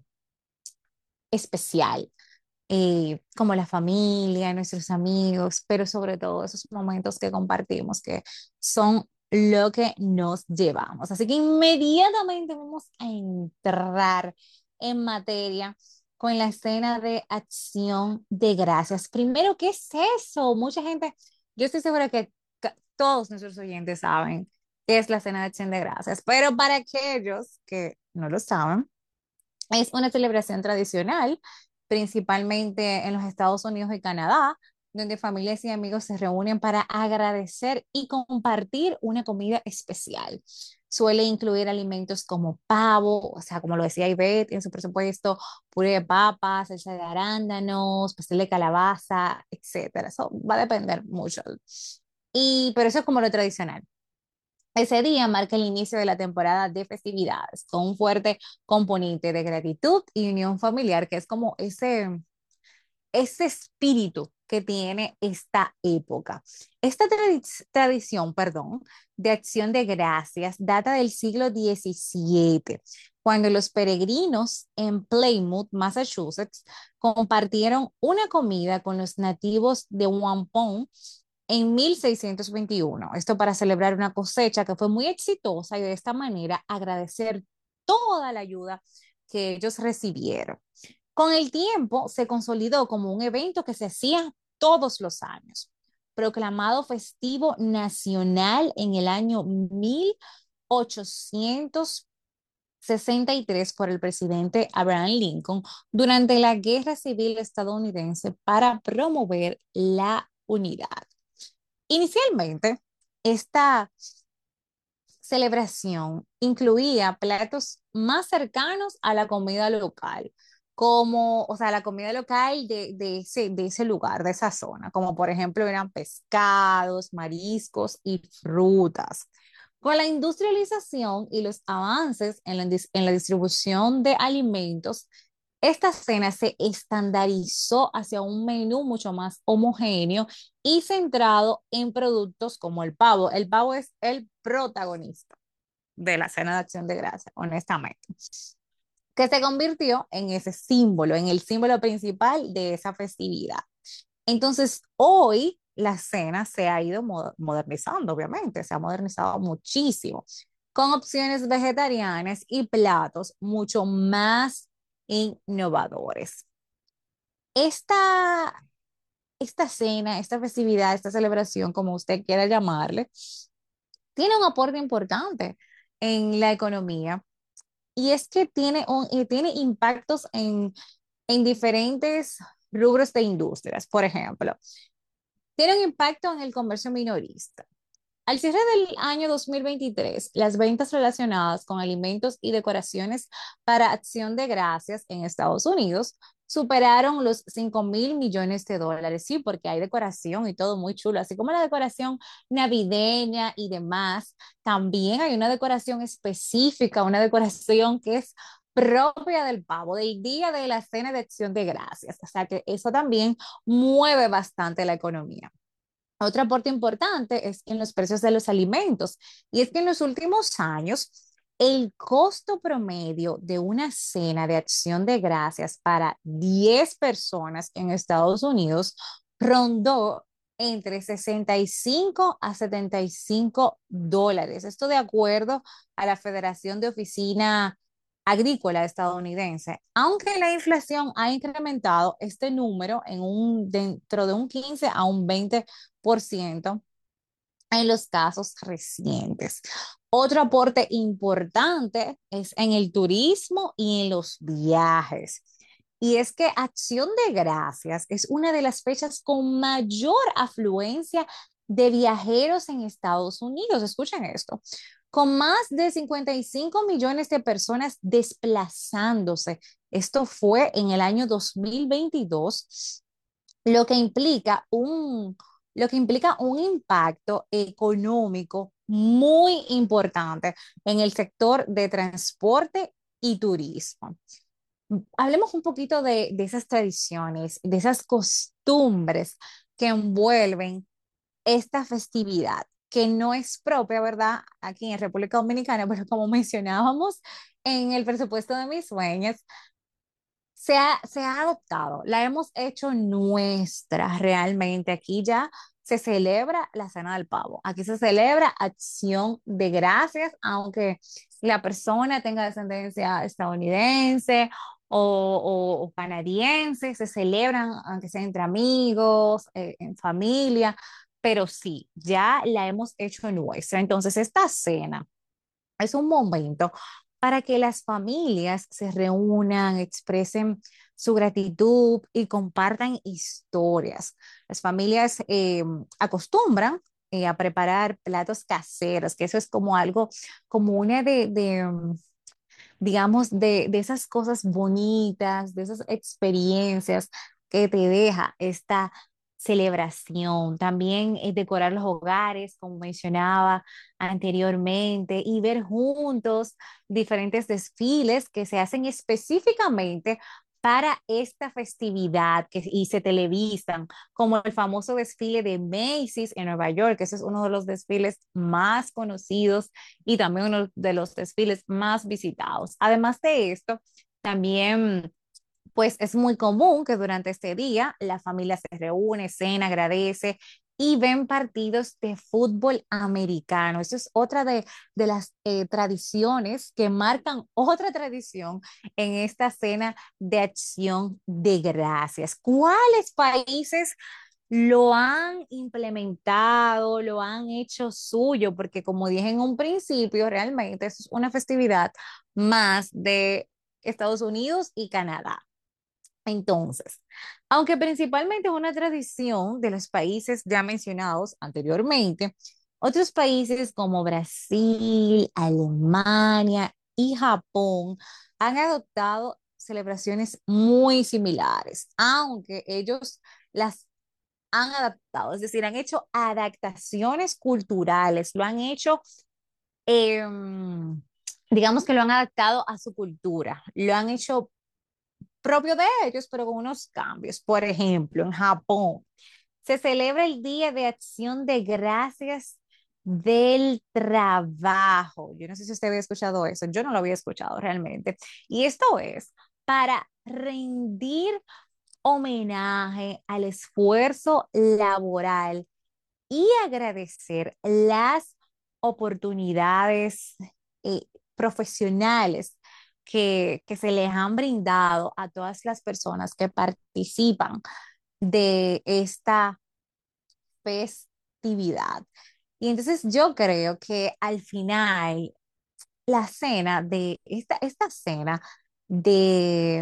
especial, eh, como la familia, nuestros amigos, pero sobre todo esos momentos que compartimos que son lo que nos llevamos. Así que inmediatamente vamos a entrar en materia con la escena de acción de gracias. Primero, ¿qué es eso? Mucha gente, yo estoy segura que todos nuestros oyentes saben qué es la cena de acción de gracias, pero para aquellos que no lo saben, es una celebración tradicional, principalmente en los Estados Unidos y Canadá, donde familias y amigos se reúnen para agradecer y compartir una comida especial. Suele incluir alimentos como pavo, o sea, como lo decía Ivette en su presupuesto, puré de papas, salsa de arándanos, pastel de calabaza, etcétera. Eso va a depender mucho. Y, pero eso es como lo tradicional. Ese día marca el inicio de la temporada de festividades, con un fuerte componente de gratitud y unión familiar, que es como ese, ese espíritu que tiene esta época. Esta tradi- tradición, perdón, de acción de gracias data del siglo diecisiete, cuando los peregrinos en Plymouth, Massachusetts, compartieron una comida con los nativos de Wampum en mil seiscientos veintiuno. Esto para celebrar una cosecha que fue muy exitosa y de esta manera agradecer toda la ayuda que ellos recibieron. Con el tiempo se consolidó como un evento que se hacía todos los años, proclamado festivo nacional en el año mil ochocientos sesenta y tres por el presidente Abraham Lincoln durante la Guerra Civil estadounidense para promover la unidad. Inicialmente, esta celebración incluía platos más cercanos a la comida local, como, o sea, la comida local de, de ese, de ese lugar, de esa zona, como por ejemplo eran pescados, mariscos y frutas. Con la industrialización y los avances en la, en la distribución de alimentos, esta cena se estandarizó hacia un menú mucho más homogéneo y centrado en productos como el pavo. El pavo es el protagonista de la cena de Acción de Gracias, honestamente, que se convirtió en ese símbolo, en el símbolo principal de esa festividad. Entonces, hoy la cena se ha ido modernizando, obviamente, se ha modernizado muchísimo, con opciones vegetarianas y platos mucho más innovadores. Esta, esta cena, esta festividad, esta celebración, como usted quiera llamarle, tiene un aporte importante en la economía y es que tiene, un, tiene impactos en, en diferentes rubros de industrias. Por ejemplo, tiene un impacto en el comercio minorista. Al cierre del año dos mil veintitrés, las ventas relacionadas con alimentos y decoraciones para Acción de Gracias en Estados Unidos superaron los cinco mil millones de dólares. Sí, porque hay decoración y todo muy chulo, así como la decoración navideña y demás. También hay una decoración específica, una decoración que es propia del pavo, del día de la cena de Acción de Gracias. O sea que eso también mueve bastante la economía. Otro aporte importante es en los precios de los alimentos. Y es que en los últimos años, el costo promedio de una cena de Acción de Gracias para diez personas en Estados Unidos rondó entre sesenta y cinco a setenta y cinco dólares. Esto de acuerdo a la Federación de Oficina Agrícola estadounidense, aunque la inflación ha incrementado este número en un, dentro de un quince a un veinte por ciento en los casos recientes. Otro aporte importante es en el turismo y en los viajes. Y es que Acción de Gracias es una de las fechas con mayor afluencia de viajeros en Estados Unidos. Escuchen esto. Con más de cincuenta y cinco millones de personas desplazándose. Esto fue en el año dos mil veintidós, lo que implica un, lo que implica un impacto económico muy importante en el sector de transporte y turismo. Hablemos un poquito de, de esas tradiciones, de esas costumbres que envuelven esta festividad, que no es propia, ¿verdad? Aquí en República Dominicana, pero como mencionábamos en el presupuesto de mis sueños, se ha, se ha adoptado, la hemos hecho nuestra realmente. Aquí ya se celebra la cena del pavo, aquí se celebra Acción de Gracias, aunque la persona tenga descendencia estadounidense o, o, o canadiense, se celebran aunque sea entre amigos, eh, en familia, pero sí, ya la hemos hecho nuestra. Entonces, esta cena es un momento para que las familias se reúnan, expresen su gratitud y compartan historias. Las familias eh, acostumbran eh, a preparar platos caseros, que eso es como algo, como una de, de um, digamos, de, de esas cosas bonitas, de esas experiencias que te deja esta celebración. También eh, decorar los hogares, como mencionaba anteriormente, y ver juntos diferentes desfiles que se hacen específicamente para esta festividad que, y se televisan, como el famoso desfile de Macy's en Nueva York, que ese es uno de los desfiles más conocidos y también uno de los desfiles más visitados. Además de esto, también pues es muy común que durante este día la familia se reúne, cena, agradece y ven partidos de fútbol americano. Eso es otra de, de las eh, tradiciones que marcan otra tradición en esta cena de acción de gracias. ¿Cuáles países lo han implementado, lo han hecho suyo? Porque como dije en un principio, realmente eso es una festividad más de Estados Unidos y Canadá. Entonces, aunque principalmente es una tradición de los países ya mencionados anteriormente, otros países como Brasil, Alemania y Japón han adoptado celebraciones muy similares, aunque ellos las han adaptado, es decir, han hecho adaptaciones culturales, lo han hecho, em, digamos que lo han adaptado a su cultura, lo han hecho propio de ellos, pero con unos cambios. Por ejemplo, en Japón se celebra el Día de Acción de Gracias del Trabajo. Yo no sé si usted había escuchado eso, yo no lo había escuchado realmente. Y esto es para rendir homenaje al esfuerzo laboral y agradecer las oportunidades eh, profesionales que, que se les han brindado a todas las personas que participan de esta festividad. Y entonces yo creo que al final la cena de esta, esta cena de,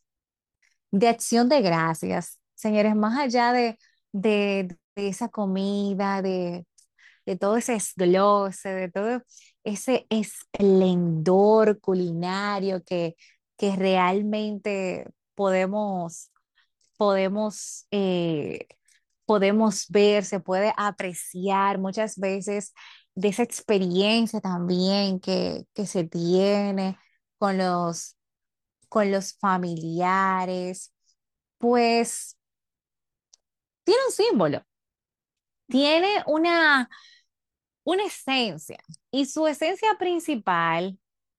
de acción de gracias, señores, más allá de, de, de esa comida, de de todo ese desglose, de todo ese esplendor culinario que, que realmente podemos, podemos, eh, podemos ver, se puede apreciar muchas veces de esa experiencia también que, que se tiene con los, con los familiares, pues tiene un símbolo, tiene una una esencia y su esencia principal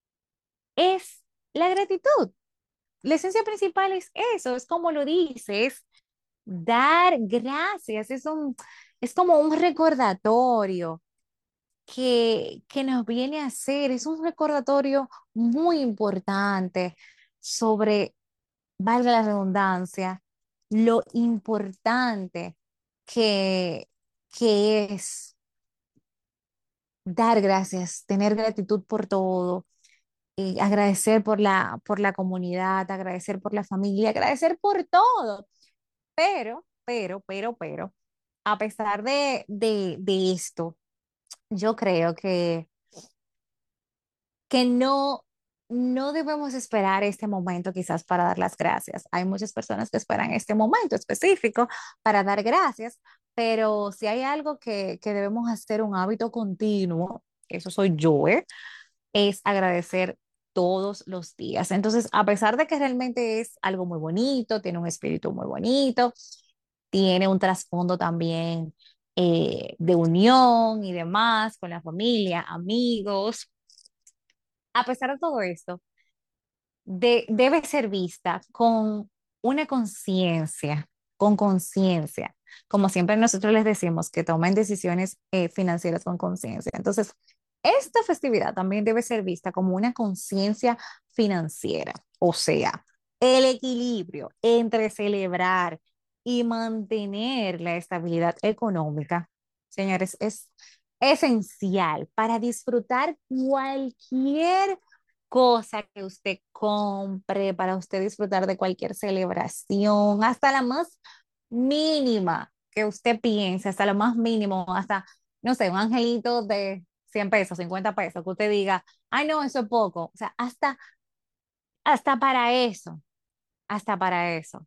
es la gratitud. La esencia principal es eso, es como lo dices, dar gracias, es un, es como un recordatorio que, que nos viene a hacer, es un recordatorio muy importante sobre, valga la redundancia, lo importante que, que es dar gracias, tener gratitud por todo, eh, agradecer por la, por la comunidad, agradecer por la familia, agradecer por todo. Pero, pero, pero, pero, a pesar de, de, de esto, yo creo que, que no, no debemos esperar este momento quizás para dar las gracias. Hay muchas personas que esperan este momento específico para dar gracias, pero si hay algo que, que debemos hacer un hábito continuo, eso soy yo, ¿eh? Es agradecer todos los días. Entonces, a pesar de que realmente es algo muy bonito, tiene un espíritu muy bonito, tiene un trasfondo también eh, de unión y demás con la familia, amigos. A pesar de todo esto, de- debe ser vista con una conciencia, con conciencia. Como siempre nosotros les decimos que tomen decisiones eh, financieras con conciencia. Entonces, esta festividad también debe ser vista como una conciencia financiera, o sea, el equilibrio entre celebrar y mantener la estabilidad económica, señores, es esencial para disfrutar cualquier cosa que usted compre, para usted disfrutar de cualquier celebración, hasta la más mínima que usted piense, hasta lo más mínimo, hasta, no sé, un angelito de cien pesos, cincuenta pesos, que usted diga, ay, no, eso es poco. O sea, hasta, hasta para eso, hasta para eso.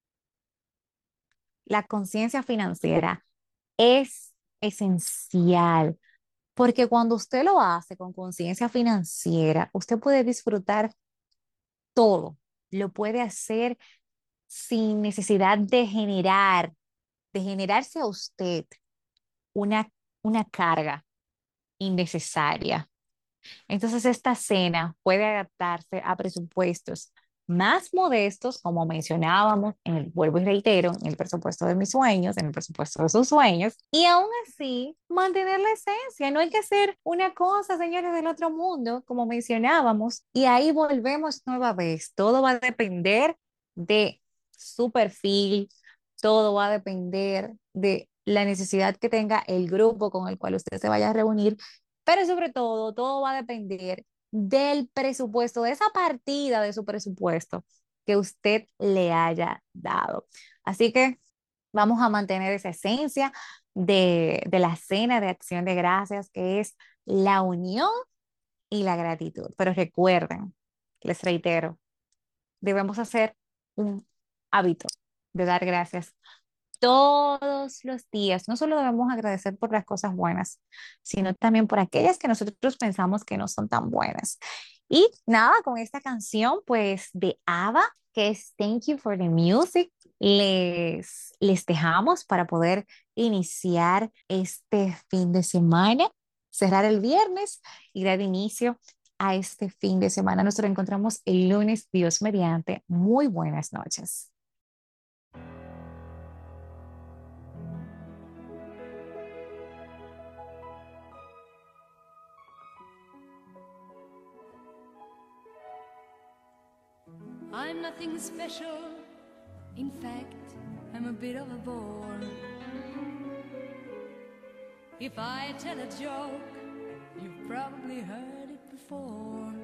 La conciencia financiera es esencial, porque cuando usted lo hace con conciencia financiera, usted puede disfrutar todo, lo puede hacer sin necesidad de generar, de generarse a usted una, una carga innecesaria. Entonces, esta cena puede adaptarse a presupuestos más modestos, como mencionábamos, en el, vuelvo y reitero, en el presupuesto de mis sueños, en el presupuesto de sus sueños, y aún así mantener la esencia. No hay que hacer una cosa, señores, del otro mundo, como mencionábamos, y ahí volvemos nueva vez. Todo va a depender de su perfil, todo va a depender de la necesidad que tenga el grupo con el cual usted se vaya a reunir, pero sobre todo, todo va a depender del presupuesto, de esa partida de su presupuesto que usted le haya dado. Así que vamos a mantener esa esencia de, de la cena de acción de gracias, que es la unión y la gratitud. Pero recuerden, les reitero, debemos hacer un hábito de dar gracias todos los días. No solo debemos agradecer por las cosas buenas, sino también por aquellas que nosotros pensamos que no son tan buenas. Y nada, con esta canción pues de ABBA, que es Thank You for the Music, les, les dejamos para poder iniciar este fin de semana, cerrar el viernes y dar inicio a este fin de semana. Nos reencontramos el lunes, Dios mediante. Muy buenas noches. I'm nothing special. In fact, I'm a bit of a bore. If I tell a joke, you've probably heard it before.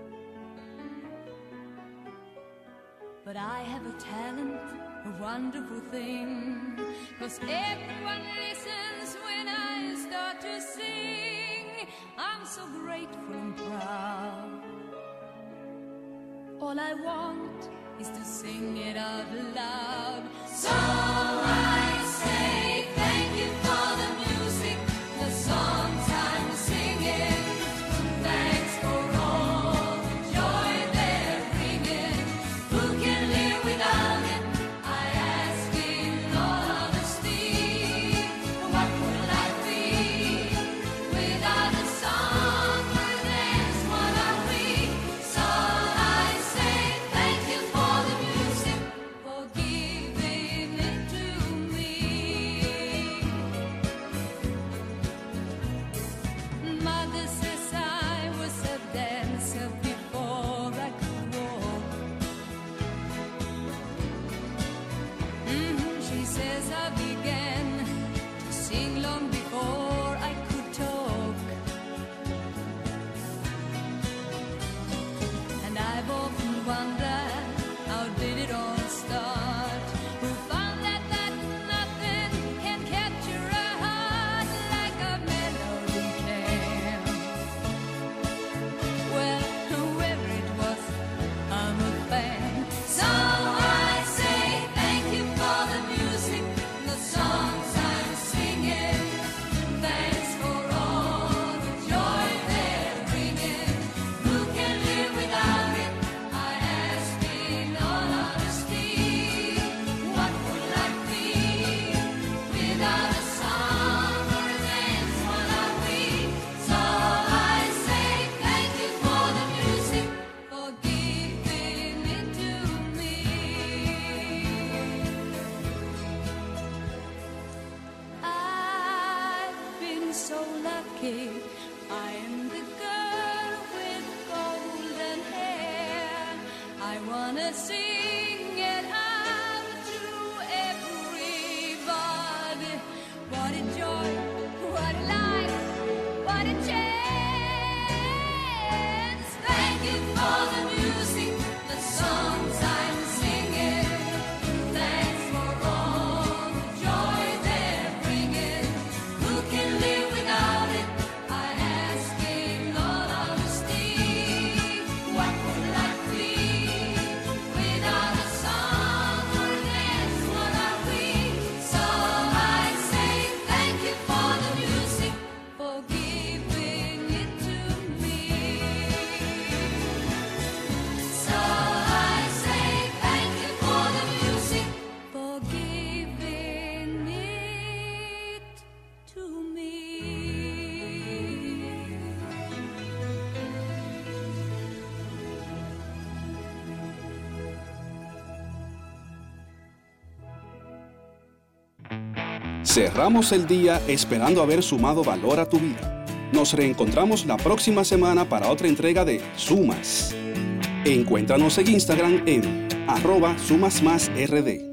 But I have a talent, a wonderful thing, 'cause everyone listens when I start to sing. I'm so grateful and proud. All I want is to sing it out loud. So I say thank you for the music, the songs I'm singing. Thanks for all the joy they're bringing. Who can live without it? I ask in all honesty. What would life be without a song or a dance? What are we? So I say thank you for the music, for giving it to me. Mother says I was a dancer before I could walk. Mhm, she says I began to sing long before I could talk. And I've often wondered, how did it all start? Who found that, that nothing can capture a heart like a melody can? Well, whoever it was, I'm a fan. So I say thank you for the music, the songs I'm singing. Thanks for all the joy they're bringing. Who can live without it? I ask in all honesty. What would life be without a song or a dance? What are we? So I say thank you for the music, for giving it to me. I've been so lucky. I am the girl with golden hair. I wanna sing it out to everybody. What a joy, what a life, what a chance. Thank you for the music, the songs I'm singing. Thanks for all the joy they're bringing. Who can live without it? I ask in all honesty. What would life be without a Cerramos el día esperando haber sumado valor a tu vida. Nos reencontramos la próxima semana para otra entrega de Sumas. Encuéntranos en Instagram en arroba sumasmásrd.